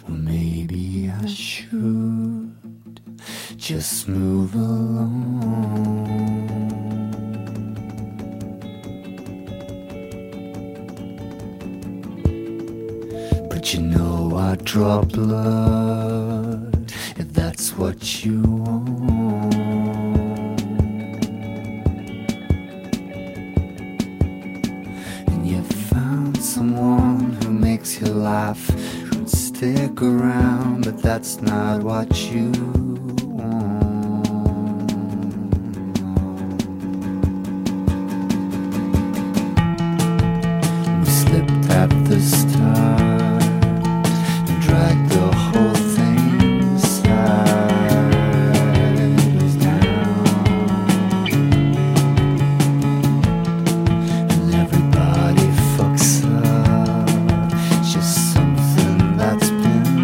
Well, maybe I should just move along. But you know I draw blood if that's what you want. And you found someone who makes you laugh, who'd stick around, but that's not what you want. We slipped at the start, drag the whole thing sideways down, and everybody fucks up. It's just something that's been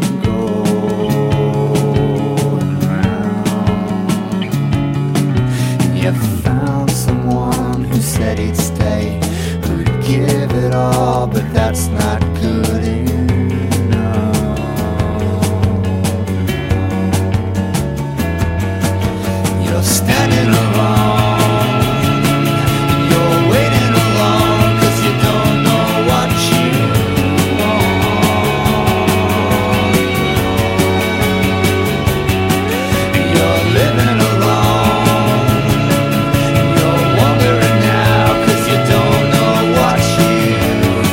going round. And you found someone who said he'd stay, who'd give it all, but that's not good enough. Standing alone, you're waiting alone, 'cause you don't know what you want. You're living alone, you're wondering now, 'cause you don't know what you've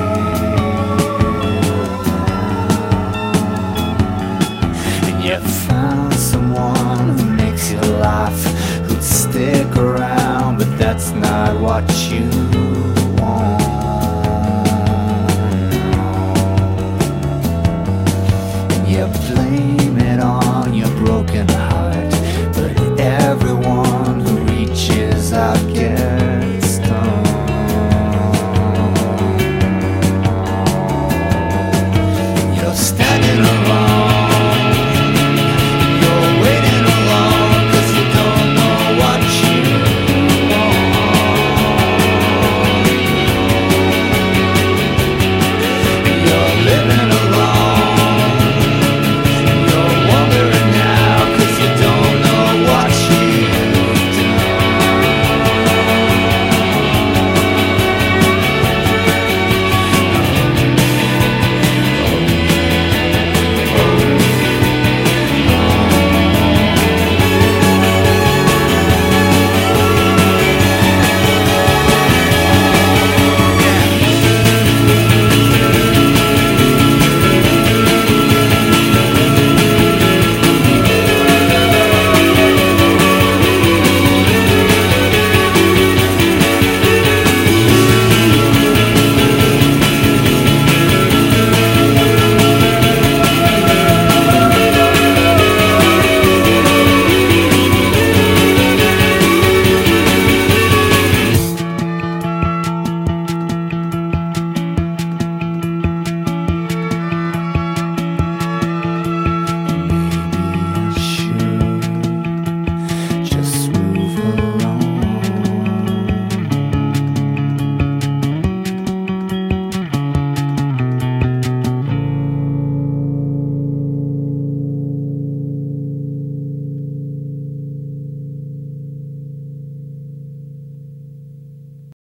If